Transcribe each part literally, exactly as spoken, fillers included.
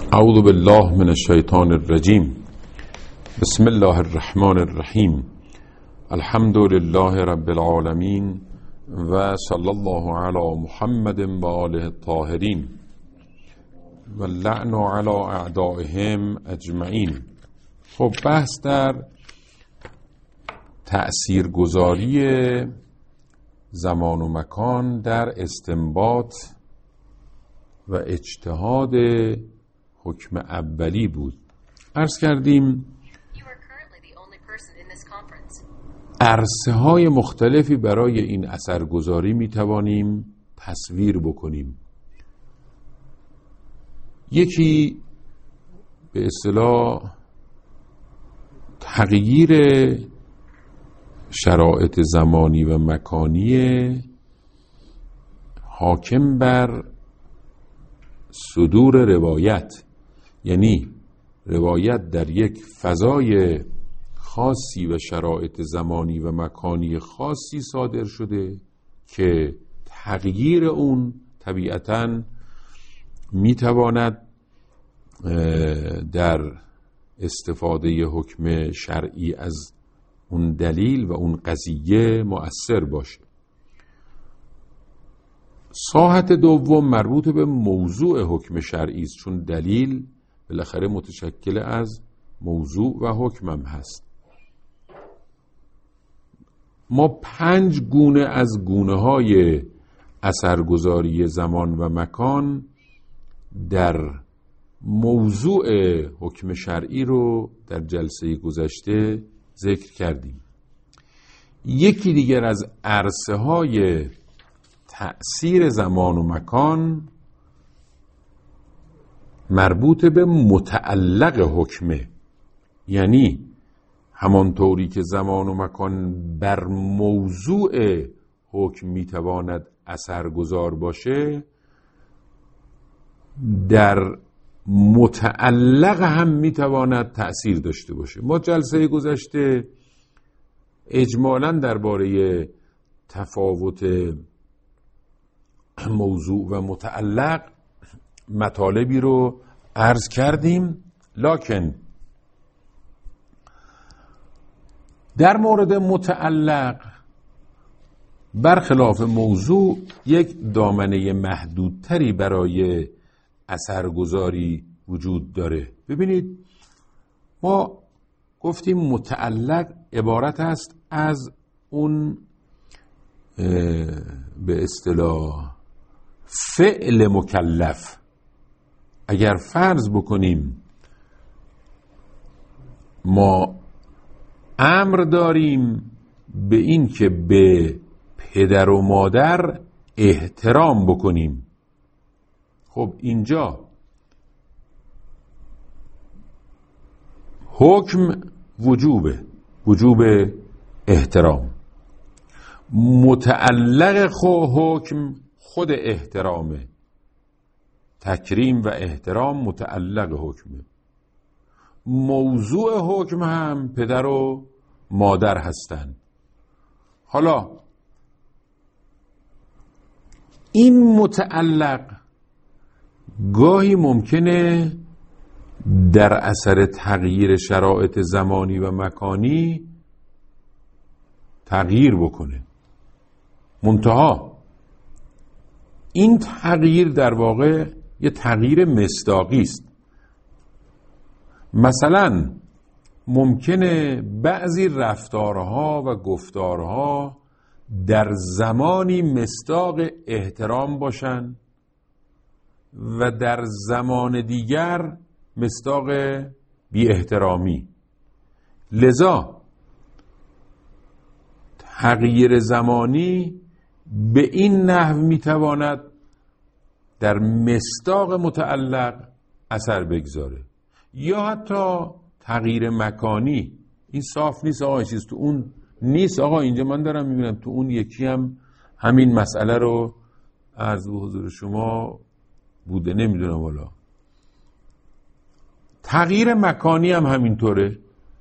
اعوذ بالله من الشیطان الرجیم. بسم الله الرحمن الرحیم. الحمد لله رب العالمین و صلی الله علی محمد و آله الطاهرین و اللعن علی اعدائهم اجمعین. خب بحث در تأثیرگذاری زمان و مکان در استنباط و اجتهاد حکم اولی بود. عرض کردیم عرصه های مختلفی برای این اثرگذاری می توانیم تصویر بکنیم. یکی به اصطلاح تغییر شرایط زمانی و مکانی حاکم بر صدور روایت، یعنی روایت در یک فضای خاصی و شرایط زمانی و مکانی خاصی صادر شده که تغییر اون طبیعتاً میتواند در استفاده حکم شرعی از اون دلیل و اون قضیه مؤثر باشه. ساحت دوم مربوط به موضوع حکم شرعی است، چون دلیل بالاخره متشکل از موضوع و حکم هم هست. ما پنج گونه از گونه های اثرگذاری زمان و مکان در موضوع حکم شرعی رو در جلسه گذشته ذکر کردیم. یکی دیگر از عرصه های تأثیر زمان و مکان مربوط به متعلق حکمه، یعنی همانطوری که زمان و مکان بر موضوع حکم میتواند اثرگذار باشه، در متعلق هم میتواند تأثیر داشته باشه. ما جلسه گذشته اجمالاً درباره تفاوت موضوع و متعلق مطالبی رو عرض کردیم، لکن در مورد متعلق برخلاف موضوع یک دامنه محدودتری برای اثرگذاری وجود داره. ببینید، ما گفتیم متعلق عبارت است از اون به اصطلاح فعل مکلف. اگر فرض بکنیم ما امر داریم به این که به پدر و مادر احترام بکنیم، خب اینجا حکم وجوبه، وجوب احترام. متعلق خو حکم خود احترامه، تکریم و احترام متعلق حکمه. موضوع حکم هم پدر و مادر هستند. حالا این متعلق گاهی ممکنه در اثر تغییر شرایط زمانی و مکانی تغییر بکنه، منتها این تغییر در واقع یه تغییر مصداقی است. مثلا ممکنه بعضی رفتارها و گفتارها در زمانی مصداق احترام باشن و در زمان دیگر مصداق بی احترامی. لذا تغییر زمانی به این نحو میتواند در مصداق متعلق اثر بگذاره، یا حتی تغییر مکانی. این صاف نیست آقا، چیز تو اون نیست آقا، اینجا من دارم میبینم تو اون یکی هم همین مسئله رو عرض به حضور شما بوده، نمیدونم. والا تغییر مکانی هم همینطوره.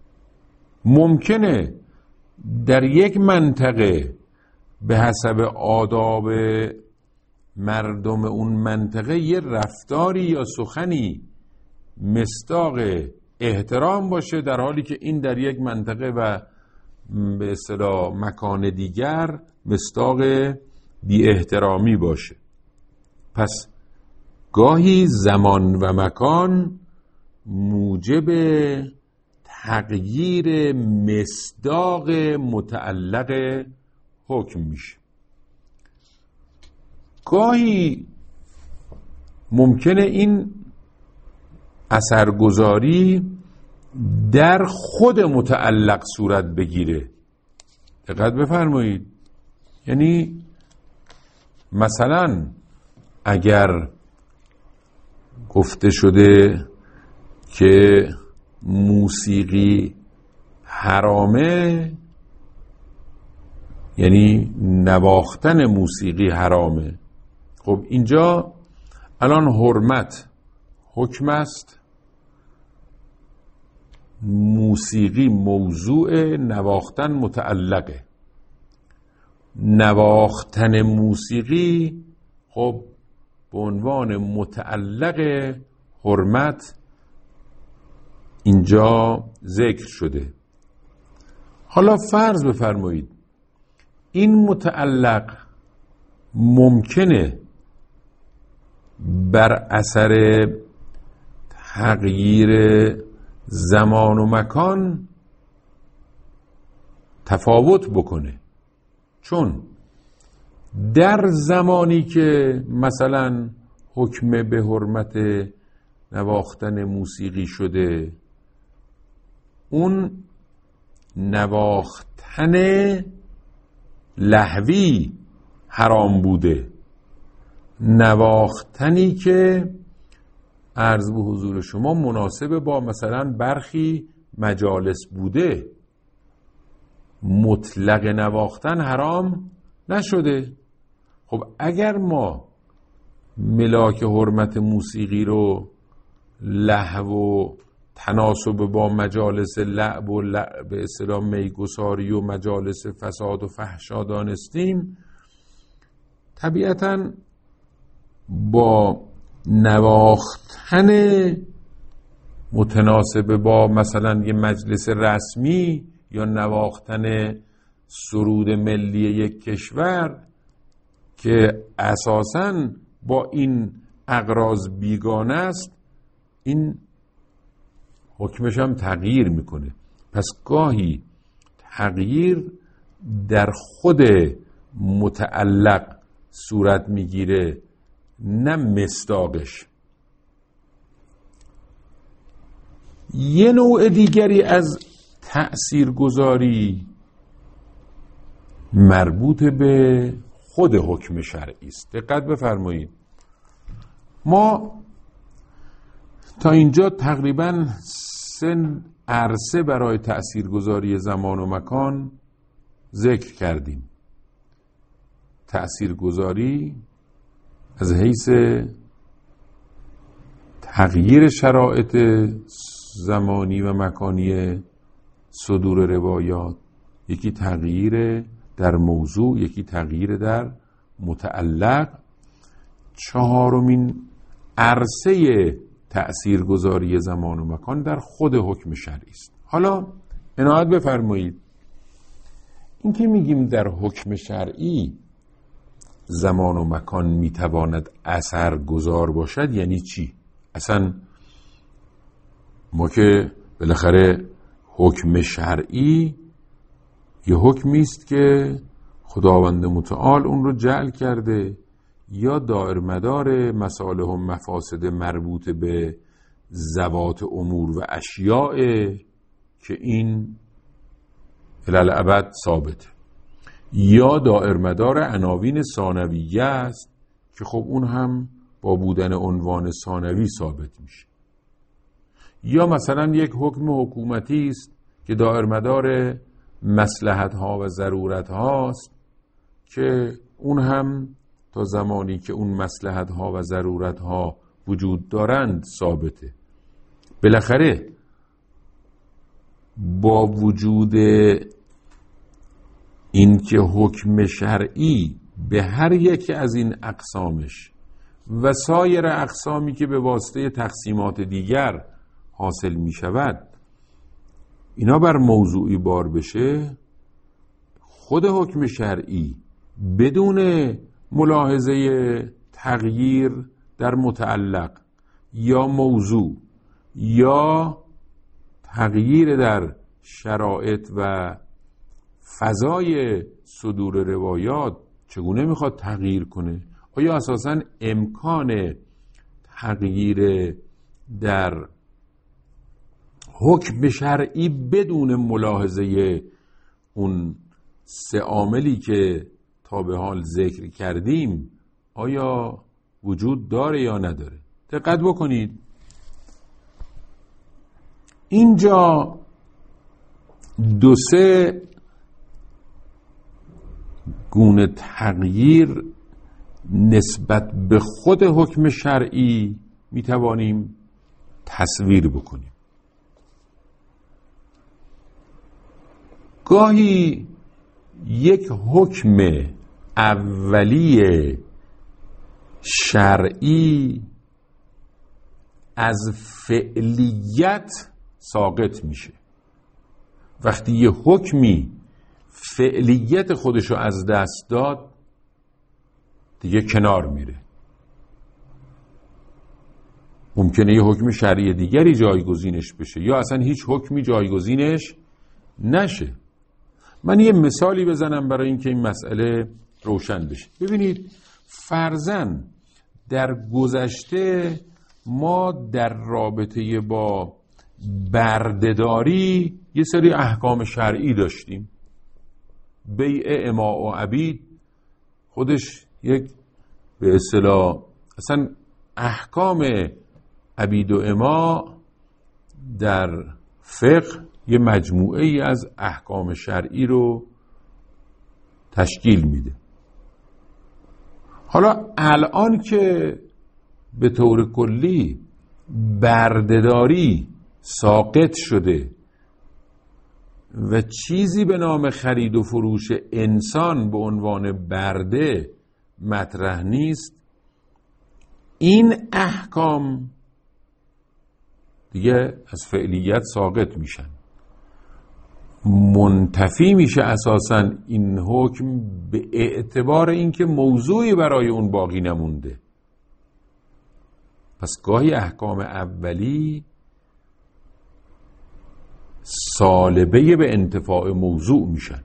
ممکنه در یک منطقه به حسب آداب مردم اون منطقه یه رفتاری یا سخنی مصداق احترام باشه، در حالی که این در یک منطقه و به اصطلاح مکان دیگر مصداق بی احترامی باشه. پس گاهی زمان و مکان موجب تغییر مصداق متعلق حکم میشه. گاهی ممکنه این اثرگذاری در خود متعلق صورت بگیره. دقت بفرمایید. یعنی مثلا اگر گفته شده که موسیقی حرامه، یعنی نواختن موسیقی حرامه، خب اینجا الان حرمت حکم است، موسیقی موضوع، نواختن متعلقه. نواختن موسیقی خب به عنوان متعلق حرمت اینجا ذکر شده. حالا فرض بفرمایید این متعلق ممکنه بر اثر تغییر زمان و مکان تفاوت بکنه، چون در زمانی که مثلا حکم به حرمت نواختن موسیقی شده، اون نواختن لهوی حرام بوده، نواختنی که عرض به حضور شما مناسب با مثلا برخی مجالس بوده، مطلق نواختن حرام نشده. خب اگر ما ملاک حرمت موسیقی رو لهو و تناسب با مجالس لعب و لعب به اصطلاح میگساری و مجالس فساد و فحشا دانستیم، طبیعتاً با نواختن متناسب با مثلا یه مجلس رسمی یا نواختن سرود ملی یک کشور که اساساً با این اغراض بیگانه است، این حکمش هم تغییر میکنه. پس گاهی تغییر در خود متعلق صورت میگیره، نه مصداقش. یه نوع دیگری از تأثیرگذاری مربوط به خود حکم شرعی است. دقت بفرمایید. ما تا اینجا تقریباً سه عرصه برای تأثیرگذاری زمان و مکان ذکر کردیم. تأثیرگذاری از حیث تغییر شرایط زمانی و مکانی صدور روایات، یکی تغییر در موضوع، یکی تغییر در متعلق. چهارمین عرصه تأثیرگذاری زمان و مکان در خود حکم شرعی است. حالا عنایت بفرمایید، این که میگیم در حکم شرعی زمان و مکان میتواند اثرگذار باشد یعنی چی؟ اصلا ما که بالاخره حکم شرعی یه حکمی است که خداوند متعال اون رو جعل کرده یا دائر مدار مصالح و مفاسد مربوط به ذوات امور و اشیاء که این الالعبد ثابته، یا دائر مدار عناوین ثانویه است که خب اون هم با بودن عنوان ثانوی ثابت میشه، یا مثلا یک حکم حکومتی است که دائر مدار مصلحت ها و ضرورت هاست که اون هم تا زمانی که اون مصلحت ها و ضرورت ها وجود دارند ثابته. بالاخره با وجود این که حکم شرعی به هر یکی از این اقسامش و سایر اقسامی که به واسطه تقسیمات دیگر حاصل می شود اینا بر موضوعی بار بشه، خود حکم شرعی بدون ملاحظه تغییر در متعلق یا موضوع یا تغییر در شرایط و فضای صدور روایات چگونه میخواد تغییر کنه؟ آیا اساساً امکان تغییر در حکم شرعی بدون ملاحظه اون سه عاملی که تا به حال ذکر کردیم آیا وجود داره یا نداره؟ دقت بکنید، اینجا دو سه گونه تغییر نسبت به خود حکم شرعی میتوانیم تصویر بکنیم. گاهی یک حکم اولی شرعی از فعلیت ساقط میشه. وقتی یه حکمی فعلیت خودشو از دست داد دیگه کنار میره. ممکنه یه حکم شرعی دیگری جایگزینش بشه یا اصلا هیچ حکمی جایگزینش نشه. من یه مثالی بزنم برای اینکه این مسئله روشن بشه. ببینید، فرضاً در گذشته ما در رابطه با بردهداری یه سری احکام شرعی داشتیم. بیع اماء و عبید خودش یک به اصطلاح اصلا احکام عبید و اماء در فقه یه مجموعه ای از احکام شرعی رو تشکیل میده. حالا الان که به طور کلی بردهداری ساقط شده و چیزی به نام خرید و فروش انسان به عنوان برده مطرح نیست، این احکام دیگه از فعلیت ساقط میشن. منتفی میشه اساساً این حکم به اعتبار اینکه موضوعی برای اون باقی نمونده. پس گاهی احکام اولی سالبه به انتفاع موضوع میشن.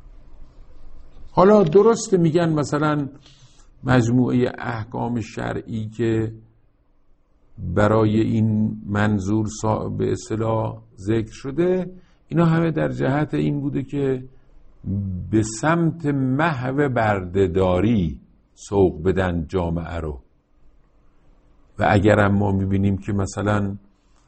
حالا درسته میگن مثلا مجموعه احکام شرعی که برای این منظور به اصطلاح ذکر شده اینا همه در جهت این بوده که به سمت محو بردهداری سوق بدن جامعه رو. و اگر ما میبینیم که مثلا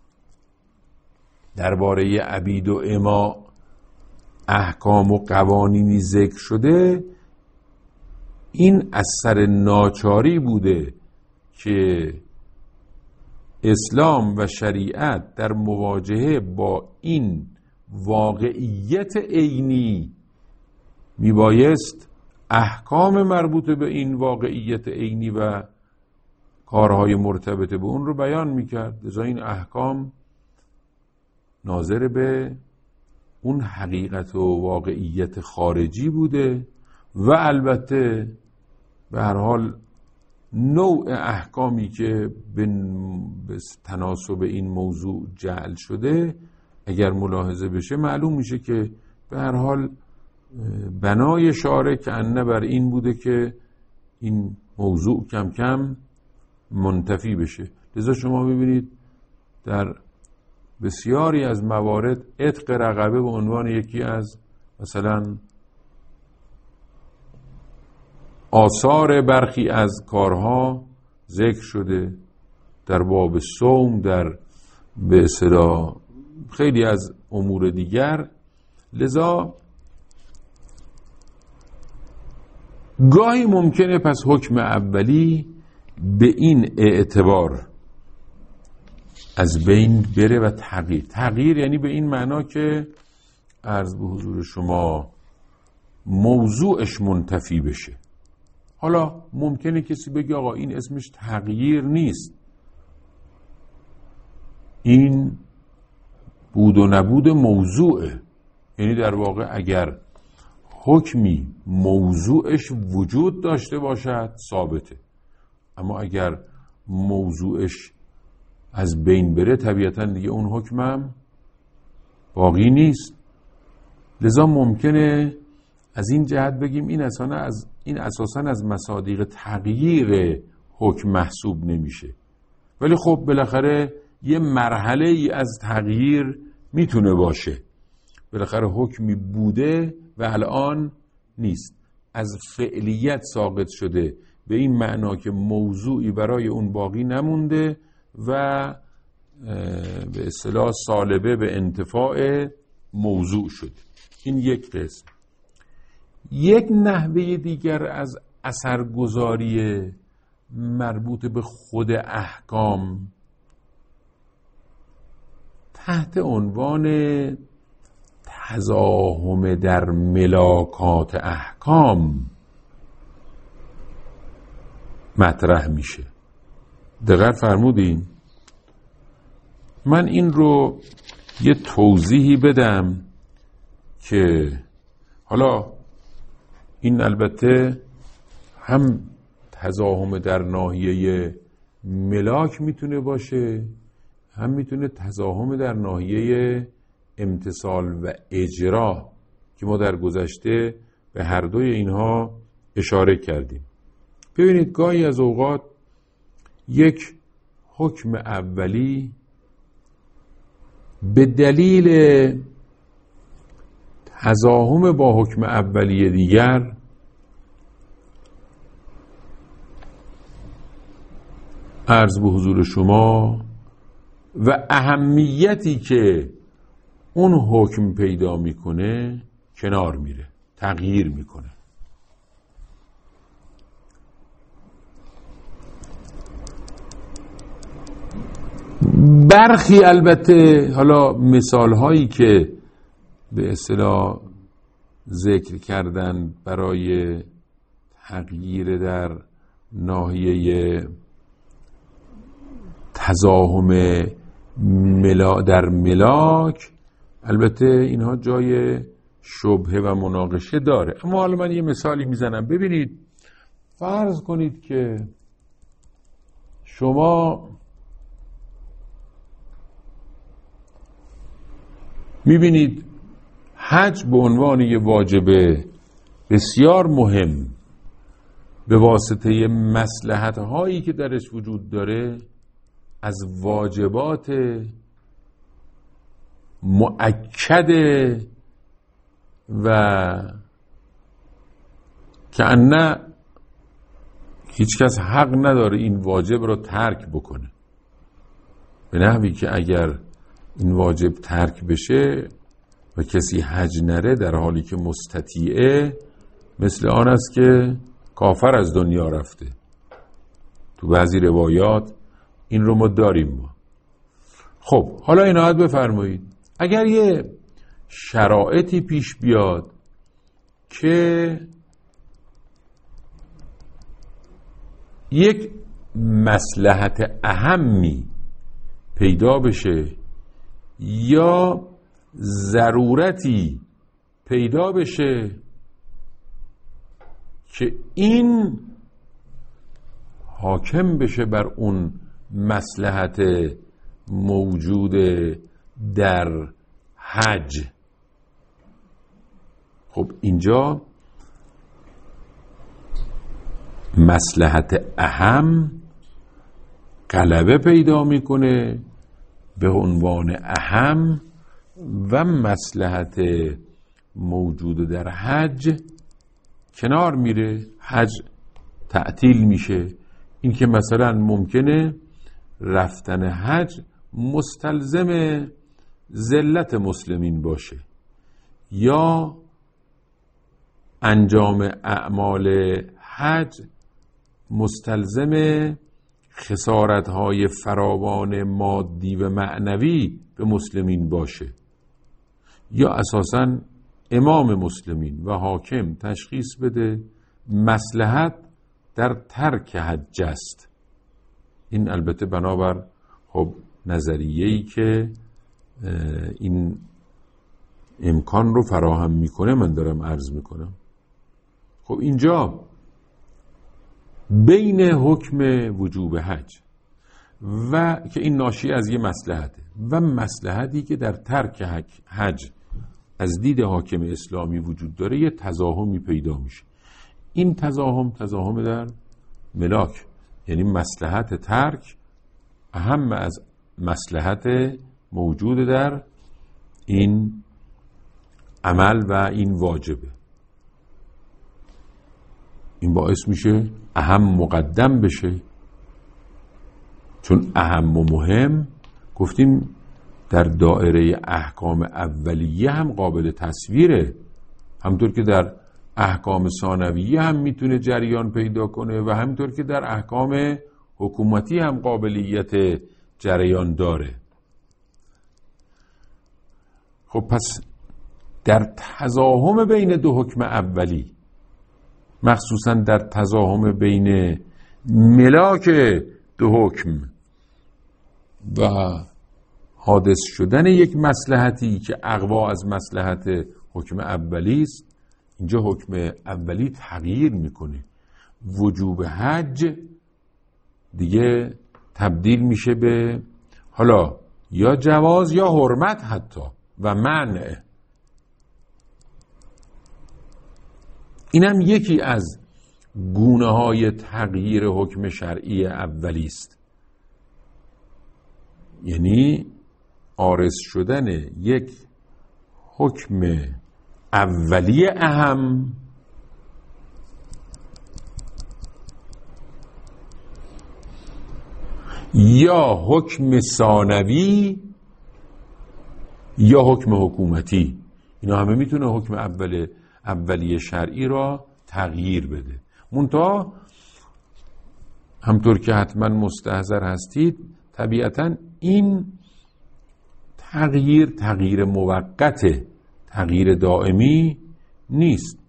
درباره عبید و اماء احکام و قوانینی ذکر شده، این اثر ناچاری بوده که اسلام و شریعت در مواجهه با این واقعیت عینی میبایست احکام مربوط به این واقعیت عینی و کارهای مرتبط به اون رو بیان میکرد. لذا این احکام ناظر به اون حقیقت و واقعیت خارجی بوده و البته به هر حال نوع احکامی که به تناسب این موضوع جعل شده اگر ملاحظه بشه معلوم میشه که به هر حال بنای شارع کأنه بر این بوده که این موضوع کم کم منتفی بشه. لذا شما ببینید در بسیاری از موارد عتق رقبه به عنوان یکی از مثلا آثار برخی از کارها ذکر شده، در باب صوم، در به اصطلاح خیلی از امور دیگر. لذا گاهی ممکنه پس حکم اولی به این اعتبار از بین بره و تغییر تغییر یعنی به این معنا که عرض به حضور شما موضوعش منتفی بشه. حالا ممکنه کسی بگه آقا این اسمش تغییر نیست، این بود و نبود موضوعه. یعنی در واقع اگر حکمی موضوعش وجود داشته باشد ثابته، اما اگر موضوعش از بین بره طبیعتاً دیگه اون حکمم باقی نیست. لذا ممکنه از این جهت بگیم این اساساً از این اساساً از مصادیق تغییر حکم محسوب نمیشه، ولی خب بالاخره یه مرحله ای از تغییر میتونه باشه. بالاخره حکمی بوده و الان نیست، از فعلیت ساقط شده، به این معنا که موضوعی برای اون باقی نمونده و به اصطلاح سالبه به انتفاع موضوع شد. این یک قسم. یک نحوه دیگر از اثرگذاری مربوط به خود احکام تحت عنوان تزاحم در ملاکات احکام مطرح میشه. دقت فرمودین؟ من این رو یه توضیحی بدم که حالا این البته هم تزاحم در ناحیه ملاک میتونه باشه، هم میتونه تزاحم در ناحیه امتثال و اجرا که ما در گذشته به هر دوی اینها اشاره کردیم. ببینید گاهی از اوقات یک حکم اولی به دلیل تزاحم با حکم اولی دیگر عرض به حضور شما و اهمیتی که اون حکم پیدا میکنه کنار میره، تغییر میکنه. برخی البته حالا مثال هایی که به اصطلاح ذکر کردن برای تغییر در ناحیه تزاحم ملا در ملاک، البته اینها جای شبهه و مناقشه داره. اما حالا من یه مثالی میزنم. ببینید فرض کنید که شما میبینید حج به عنوان یه واجب بسیار مهم به واسطه مصلحت هایی که درش وجود داره از واجبات مؤکد و که انه هیچ کس حق نداره این واجب را ترک بکنه، به نحوی که اگر این واجب ترک بشه و کسی حج نره در حالی که مستطیعه، مثل آن است که کافر از دنیا رفته. تو بعضی روایات این رو ما داریم ما. خب حالا عنایت بفرمایید اگر یه شرایطی پیش بیاد که یک مصلحت اهمی پیدا بشه یا ضرورتی پیدا بشه که این حاکم بشه بر اون مصلحت موجود در حج، خب اینجا مصلحت اهم غلبه پیدا میکنه به عنوان اهم و مصلحت موجود در حج کنار میره، حج تعطیل میشه. این که مثلا ممکنه رفتن حج مستلزم ذلت مسلمین باشه یا انجام اعمال حج مستلزم خسارت‌های فراوان مادی و معنوی به مسلمین باشه، یا اساساً امام مسلمین و حاکم تشخیص بده مصلحت در ترک حج است. این البته بنابر خب نظریه‌ای که این امکان رو فراهم میکنه من دارم عرض میکنم. خب اینجا بین حکم وجوب حج و که این ناشی از یه مصلحته و مصلحتی که در ترک حج از دید حاکم اسلامی وجود داره یه تزاحمی پیدا میشه. این تزاحم تزاحم در ملاک، یعنی مصلحت ترک اهم از مصلحت موجود در این عمل و این واجبه. این باعث میشه اهم مقدم بشه، چون اهم و مهم گفتیم در دایره احکام اولیه هم قابل تصویره، همطور که در احکام ثانویه هم میتونه جریان پیدا کنه و همطور که در احکام حکومتی هم قابلیت جریان داره. خب پس در تزاحم بین دو حکم اولی، مخصوصا در تزاحم بین ملاک دو حکم و حادث شدن یک مصلحتی که اقوا از مصلحت حکم اولی است، اینجا حکم اولی تغییر میکنه. وجوب حج دیگه تبدیل میشه به حالا یا جواز یا حرمت حتی و منع. اینم یکی از گونه های تغییر حکم شرعی اولی است، یعنی عارض شدن یک حکم اولی اهم یا حکم ثانوی یا حکم حکومتی. اینا همه میتونه حکم اول اولی شرعی را تغییر بده. منتها همطور که حتما مستحضر هستید طبیعتا این تغییر تغییر موقت، تغییر دائمی نیست.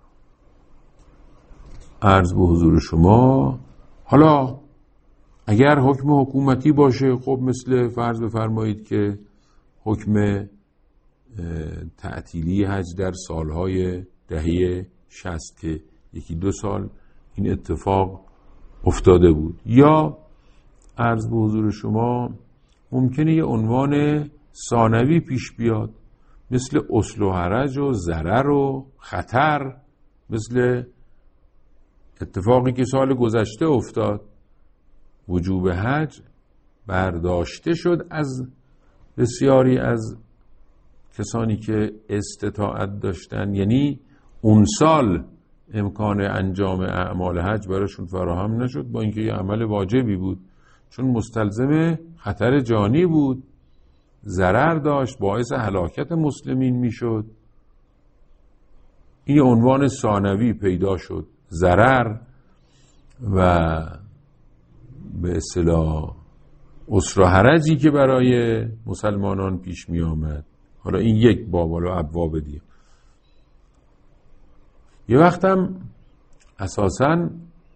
عرض به حضور شما حالا اگر حکم حکومتی باشه، خب مثل فرض بفرمایید که حکم تعطیلی حج در سالهای دهه شصت که یکی دو سال این اتفاق افتاده بود، یا عرض به حضور شما ممکنه یه عنوان ثانوی پیش بیاد مثل اصل و حرج و ضرر و خطر، مثل اتفاقی که سال گذشته افتاد. وجوب حج برداشته شد از بسیاری از کسانی که استطاعت داشتن، یعنی اون سال امکان انجام اعمال حج براشون فراهم نشد، با اینکه یه عمل واجبی بود، چون مستلزم خطر جانی بود، ضرر داشت، باعث هلاکت مسلمین میشد. این عنوان ثانوی پیدا شد، ضرر و به اصطلاح عسر و حرجی که برای مسلمانان پیش می آمد. حالا این یک باب، حالا ابواب دیگه. یه وقتم اساساً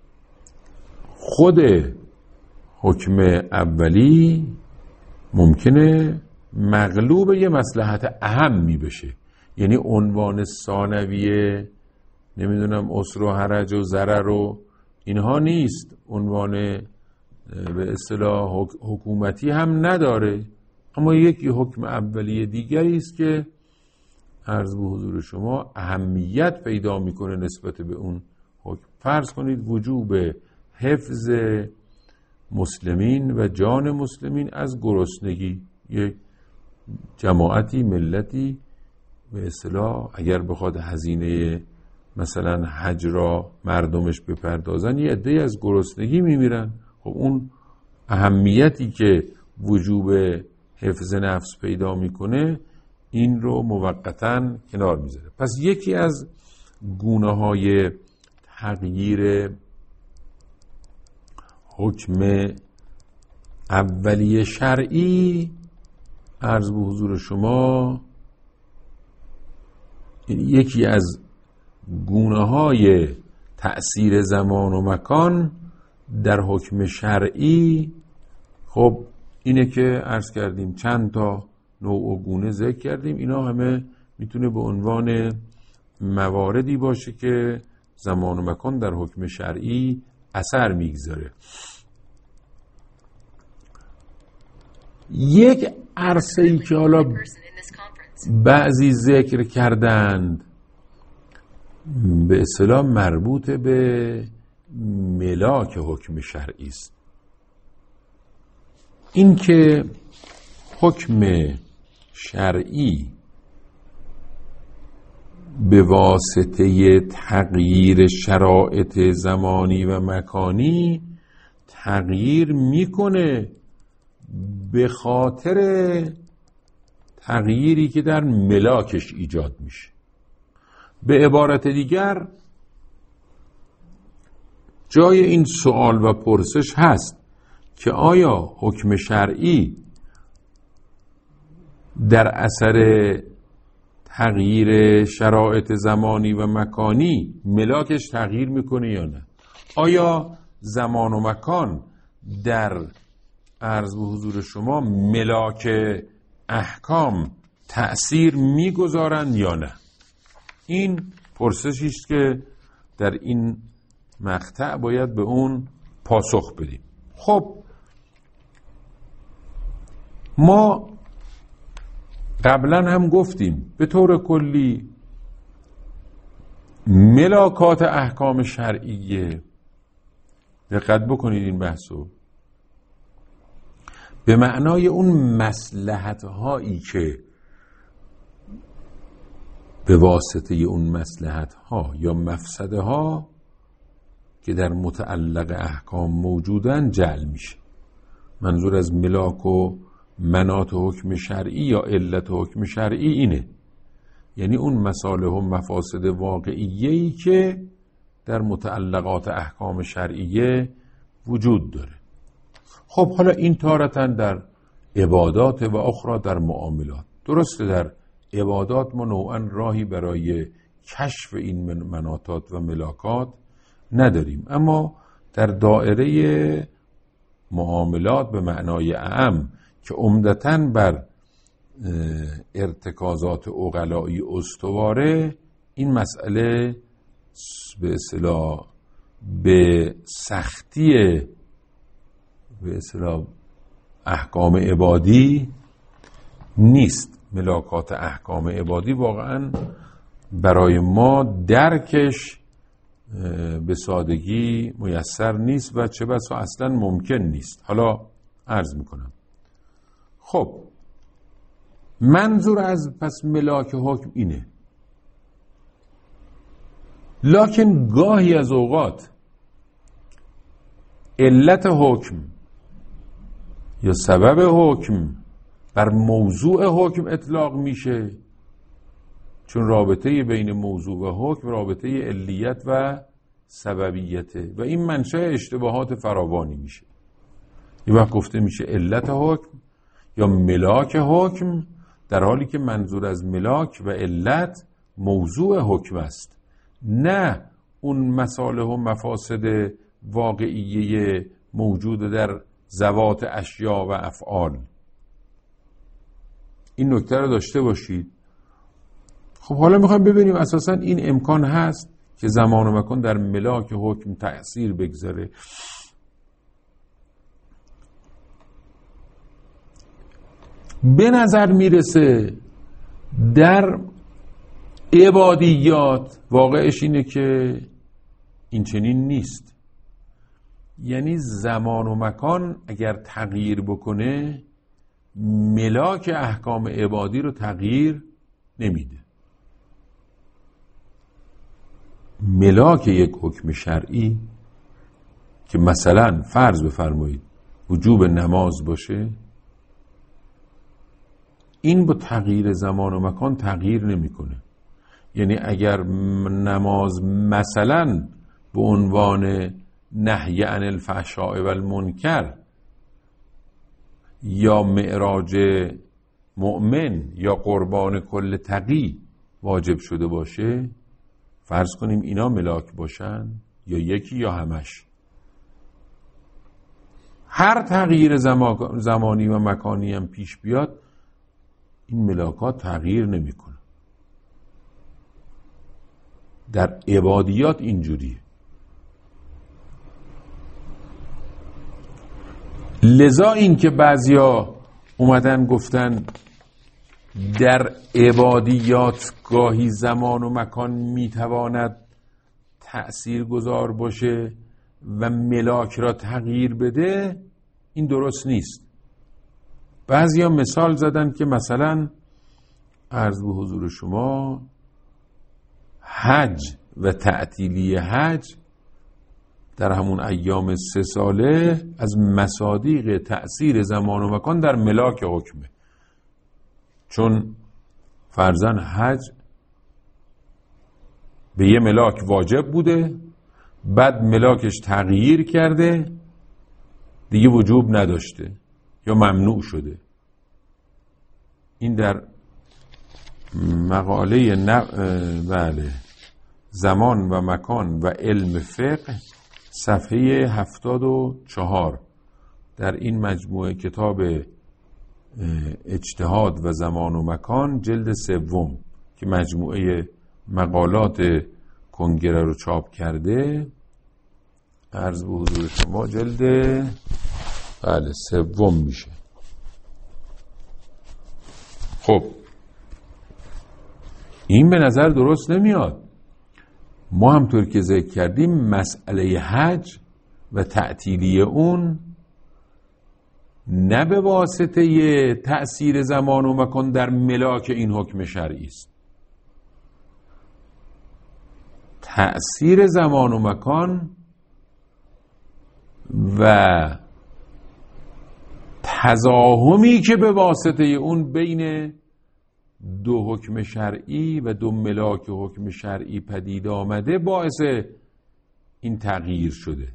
خود حکم اولی ممکنه مغلوب یه مصلحت اهمی بشه، یعنی عنوان ثانویه نمیدونم عسر و حرج و ضرر و اینها نیست، عنوان به اصطلاح حکومتی هم نداره، اما یکی حکم اولیه دیگری است که عرض به حضور شما اهمیت پیدا میکنه نسبت به اون حکم. فرض کنید وجوب حفظ مسلمین و جان مسلمین از گرسنگی. یک جماعتی، ملتی به اصطلاح اگر بخواد هزینه مثلا حج را مردمش بپردازن، یه عده‌ای از گرسنگی میمیرن. خب اون اهمیتی که وجوب حفظ نفس پیدا میکنه این رو موقتاً کنار میذاره. پس یکی از گونه های تغییر حکم اولیه شرعی عرض به حضور شما، یکی از گونه های تأثیر زمان و مکان در حکم شرعی خب اینه که عرض کردیم چند تا نوع و گونه ذکر کردیم. اینا همه میتونه به عنوان مواردی باشه که زمان و مکان در حکم شرعی اثر میگذاره. یک عرصه‌ای که حالا بعضی ذکر کردند به اصطلاح مربوط به ملاک حکم شرعی است. این که حکم شرعی به واسطه تغییر شرایط زمانی و مکانی تغییر میکنه به خاطر تغییری که در ملاکش ایجاد میشه. به عبارت دیگر جای این سوال و پرسش هست که آیا حکم شرعی در اثر تغییر شرایط زمانی و مکانی ملاکش تغییر میکنه یا نه؟ آیا زمان و مکان در عرض به حضور شما ملاک احکام تأثیر میگذارند یا نه؟ این پرسشی است که در این مقطع باید به اون پاسخ بدیم. خب ما قبلا هم گفتیم به طور کلی ملاکات احکام شرعیه، دقت بکنید این بحثو، به معنای اون مصلحت هایی که به واسطه اون مصلحت ها یا مفسده ها که در متعلق احکام موجودن جعل میشه. منظور از ملاک و منات حکم شرعی یا علت حکم شرعی اینه، یعنی اون مصالح و مفاسد واقعیه‌ای که در متعلقات احکام شرعیه وجود داره. خب حالا این تارتاً در عبادات و اخرى در معاملات. درسته در عبادات ما نوعاً راهی برای کشف این مناطات و ملاکات نداریم، اما در دائره معاملات به معنای اعم که عمدتاً بر ارتکازات عقلایی استواره، این مسئله به اصطلاح به سختی به اصطلاح احکام عبادی نیست. ملاکات احکام عبادی واقعاً برای ما درکش به سادگی میسر نیست و چه بسا اصلاً ممکن نیست. حالا عرض میکنم. خب منظور از پس ملاک حکم اینه، لکن گاهی از اوقات علت حکم یا سبب حکم بر موضوع حکم اطلاق میشه، چون رابطه بین موضوع و حکم رابطه علیت و سببیته و این منشأ اشتباهات فراوانی میشه. یه وقت گفته میشه علت حکم یا ملاک حکم، در حالی که منظور از ملاک و علت موضوع حکم است، نه اون مصالح و مفاسد واقعیه موجود در ذوات اشیا و افعال. این نکته رو داشته باشید. خب حالا میخوایم ببینیم اساساً این امکان هست که زمان و مکان در ملاک حکم تأثیر بگذاره. به نظر میرسه در عبادیات واقعش اینه که این چنین نیست. یعنی زمان و مکان اگر تغییر بکنه ملاک احکام عبادی رو تغییر نمیده. ملاک یک حکم شرعی که مثلا فرض بفرمایید وجوب نماز باشه، این با تغییر زمان و مکان تغییر نمیکنه. یعنی اگر نماز مثلا به عنوان نهی عن الفحشاء و المنکر یا معراج مؤمن یا قربان کل تقی واجب شده باشه، فرض کنیم اینا ملاک باشن یا یکی یا همش، هر تغییر زمانی و مکانی هم پیش بیاد این ملاکات تغییر نمیکنه. در عبادیات اینجوریه. لذا این که بعضیا اومدن گفتن در عبادیات گاهی زمان و مکان میتواند تأثیر گذار باشه و ملاک را تغییر بده، این درست نیست. بعضیا مثال زدن که مثلا عرض به حضور شما حج و تعطیلی حج در همون ایام سه ساله از مصادیق تأثیر زمان و مکان در ملاک حکمه، چون فرضاً حج به یه ملاک واجب بوده، بعد ملاکش تغییر کرده، دیگه وجوب نداشته یا ممنوع شده. این در مقاله ن... بله زمان و مکان و علم فقه صفحه هفتاد و چهار در این مجموعه کتاب اجتهاد و زمان و مکان جلد سوم که مجموعه مقالات کنگره رو چاپ کرده، عرض به حضور شما جلد بله سوم میشه. خب این به نظر درست نمیاد. ما همطور که ذکر کردیم مسئله حج و تعطیلی اون نه به واسطه ی تأثیر زمان و مکان در ملاک این حکم شرعی است. تأثیر زمان و مکان و تزاحمی که به واسطه اون بین دو حکم شرعی و دو ملاک حکم شرعی پدید آمده باعث این تغییر شده.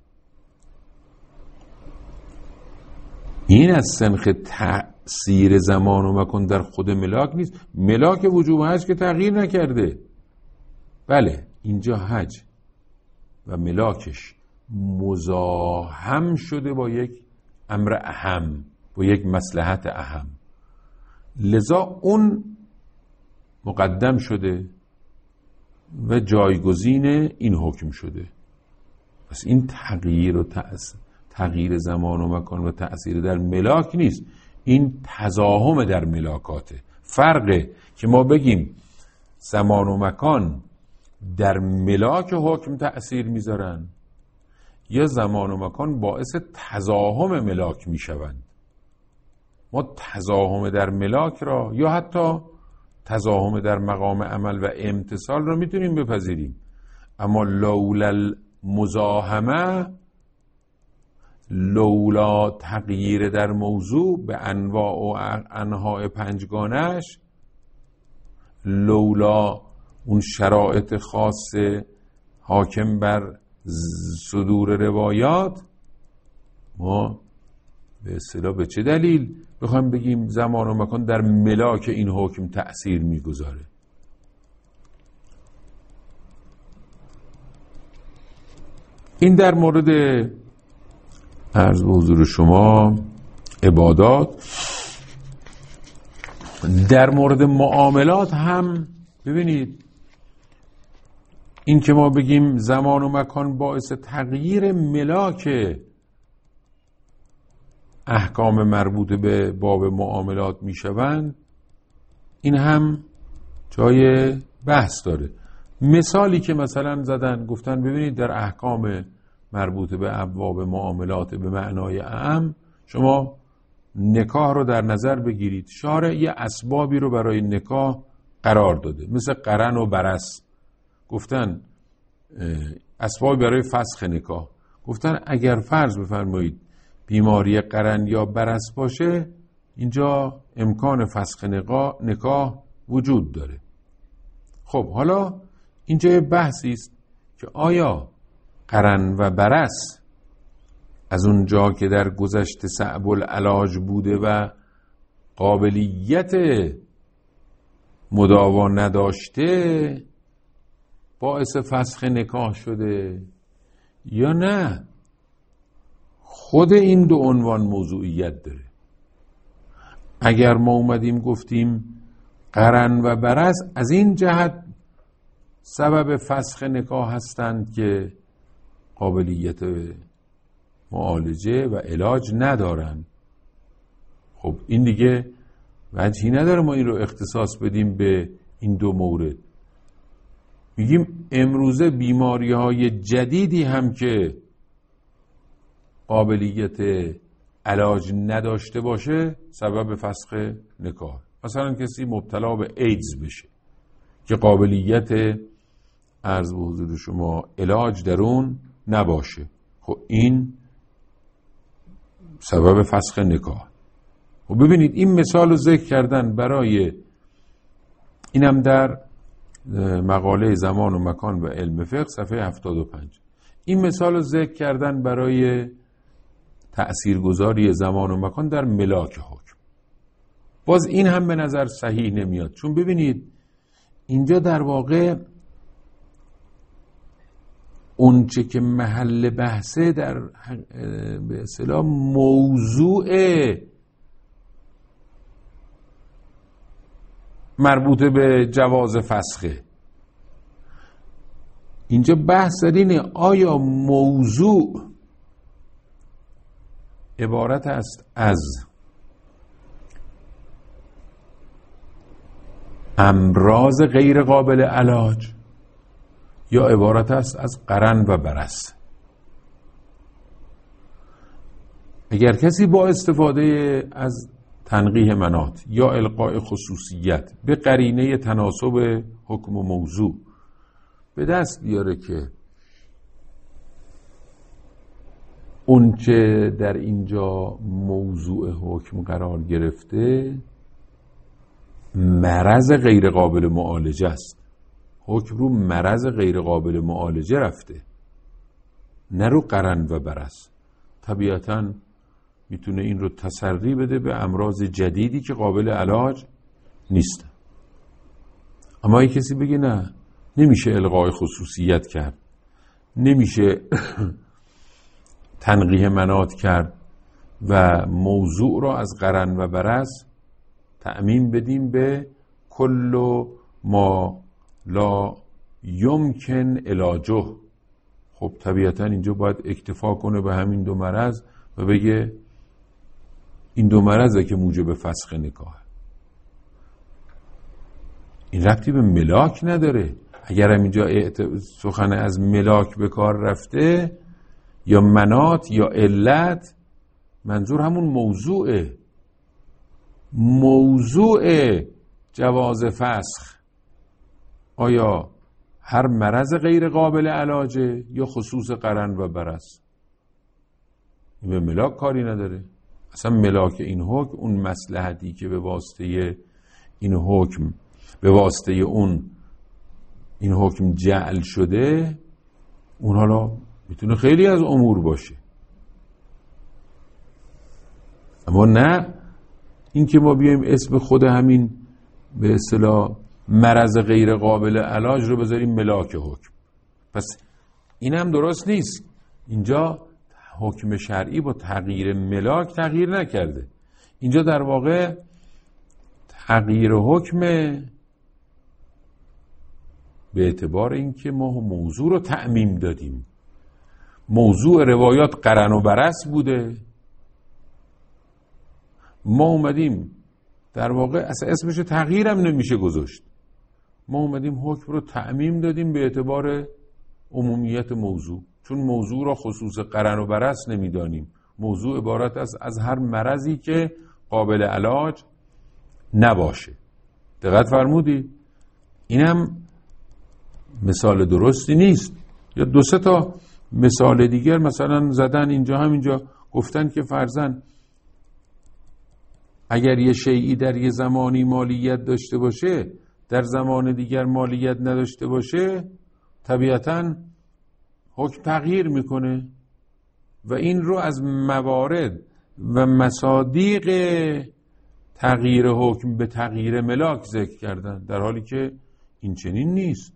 این از سنخ تأثیر زمان و مکان در خود ملاک نیست. ملاک وجوب حج که تغییر نکرده. بله اینجا حج و ملاکش مزاحم شده با یک امر اهم، با یک مصلحت اهم، لذا اون مقدم شده و جایگزین این حکم شده. پس این تغییر و تأثیر تغییر زمان و مکان و تأثیر در ملاک نیست، این تزاحم در ملاکاته. فرقه که ما بگیم زمان و مکان در ملاک حکم تأثیر میذارن یا زمان و مکان باعث تزاحم ملاک میشوند. ما تزاحم در ملاک را یا حتی تزاحم در مقام عمل و امتثال را میتونیم بپذیریم، اما لولا المزاحمه، لولا تغییر در موضوع به انواع و انواع پنجگانش، لولا اون شرایط خاص حاکم بر صدور روایات، ما به اصطلاح به چه دلیل بخوایم بگیم زمان و مکان در ملاک این حکم تأثیر میگذاره؟ این در مورد عرض به حضور شما عبادات. در مورد معاملات هم ببینید، این که ما بگیم زمان و مکان باعث تغییر ملاک احکام مربوط به باب معاملات میشوند، این هم جای بحث داره. مثالی که مثلا زدن گفتن ببینید در احکام مربوط به ابواب معاملات به معنای اعم شما نکاح رو در نظر بگیرید، شارع یه اسبابی رو برای نکاح قرار داده، مثل قرن و برس. گفتن اسبابی برای فسخ نکاح، گفتن اگر فرض بفرمایید بیماری قرن یا برس باشه، اینجا امکان فسخ نکاح, نکاح وجود داره. خب حالا اینجا یه بحثی است که آیا قرن و برس از اون جا که در گذشته صعب العلاج بوده و قابلیت مداوا نداشته باعث فسخ نکاح شده یا نه؟ خود این دو عنوان موضوعیت داره. اگر ما اومدیم گفتیم قرن و برص از این جهت سبب فسخ نکاح هستند که قابلیت معالجه و علاج ندارن. خب این دیگه وجهی نداره ما این رو اختصاص بدیم به این دو مورد. میگیم امروزه بیماری های جدیدی هم که قابلیت علاج نداشته باشه سبب فسخ نکاح. مثلا کسی مبتلا به ایدز بشه که قابلیت عرض به حضور شما علاج در اون نباشه، خب این سبب فسخ نکاح. خب ببینید این مثال رو ذکر کردن برای اینم در مقاله زمان و مکان و علم فقه صفحه هفتاد و پنج. این مثال رو ذکر کردن برای تأثیرگذاری زمان و مکان در ملاک حکم. باز این هم به نظر صحیح نمیاد، چون ببینید اینجا در واقع اونچه که محل بحثه در به اصطلاح موضوع مربوط به جواز فسخه. اینجا بحث در اینه آیا موضوع عبارت است از امراض غیر قابل علاج یا عبارت است از قرن و برص. اگر کسی با استفاده از تنقیح مناط یا القاء خصوصیت به قرینه تناسب حکم و موضوع به دست بیاره که اون چه در اینجا موضوع حکم قرار گرفته مرض غیر قابل معالجه است، حکم رو مرض غیر قابل معالجه رفته، نه رو قرن و برص، طبیعتاً میتونه این رو تسری بده به امراض جدیدی که قابل علاج نیست. اما اگه کسی بگه نه نمیشه الغای خصوصیت کرد، نمیشه تنقیح مناط کرد و موضوع را از قرن و برص تعمیم بدیم به کل ما لا یمکن علاجه، خب طبیعتا اینجا باید اکتفا کنه به همین دو مرض و بگه این دو مرضه که موجب فسخ نکاح. این ربطی به ملاک نداره. اگر هم اینجا سخن از ملاک به کار رفته یا مناط یا علت، منظور همون موضوعه، موضوع جواز فسخ آیا هر مرض غیر قابل علاجه یا خصوص قرن و برص. این به ملاک کاری نداره. اصلا ملاک این حکم اون مصلحتی که به واسطه این حکم به واسطه اون این حکم جعل شده، اون حالا میتونه خیلی از امور باشه، اما نه این که ما بیایم اسم خود همین به اصطلاح مرض غیر قابل علاج رو بذاریم ملاک حکم. پس این هم درست نیست. اینجا حکم شرعی با تغییر ملاک تغییر نکرده، اینجا در واقع تغییر حکم به اعتبار اینکه ما موضوع رو تعمیم دادیم. موضوع روایات قرن و برص بوده، ما اومدیم در واقع اصلا اسمش تغییرم نمیشه گذاشت، ما اومدیم حکم رو تعمیم دادیم به اعتبار عمومیت موضوع، چون موضوع را خصوص قرن و برص نمیدانیم. موضوع عبارت است از هر مرضی که قابل علاج نباشه. دقت فرمودی؟ اینم مثال درستی نیست. یا دو سه تا مثال دیگر مثلا زدن اینجا، هم اینجا گفتن که فرضاً اگر یه شیئی در یه زمانی مالیت داشته باشه در زمان دیگر مالیت نداشته باشه، طبیعتاً حکم تغییر میکنه و این رو از موارد و مصادیق تغییر حکم به تغییر ملاک ذکر کردن، در حالی که این چنین نیست.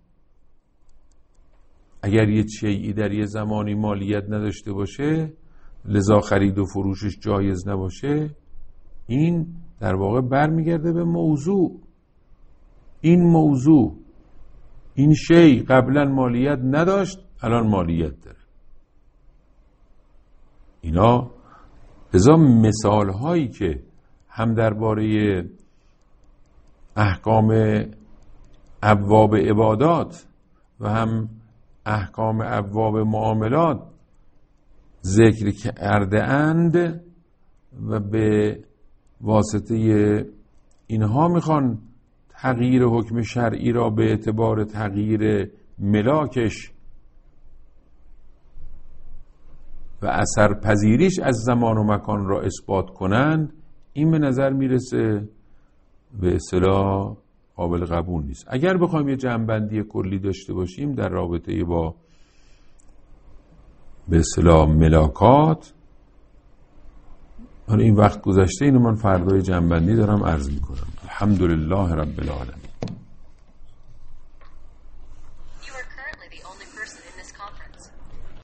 اگر یه شیئی در یه زمانی مالیت نداشته باشه لذا خرید و فروشش جایز نباشه، این در واقع برمیگرده به موضوع این موضوع، این شی قبلا مالیت نداشت الان مالیت داره. اینا لذا مثال هایی که هم درباره احکام ابواب عبادات و هم احکام ابواب معاملات ذکر کرده اند و به واسطه اینها میخوان تغییر حکم شرعی را به اعتبار تغییر ملاکش و اثر پذیریش از زمان و مکان را اثبات کنند، این به نظر میرسه به اصطلاح قابل قبول نیست. اگر بخوایم یه جمع‌بندی کلی داشته باشیم در رابطه با به اصطلاح ملاکات، حالا این وقت گذشته، اینو من فردای جمع‌بندی دارم عرض میکنم. الحمدلله رب العالمین.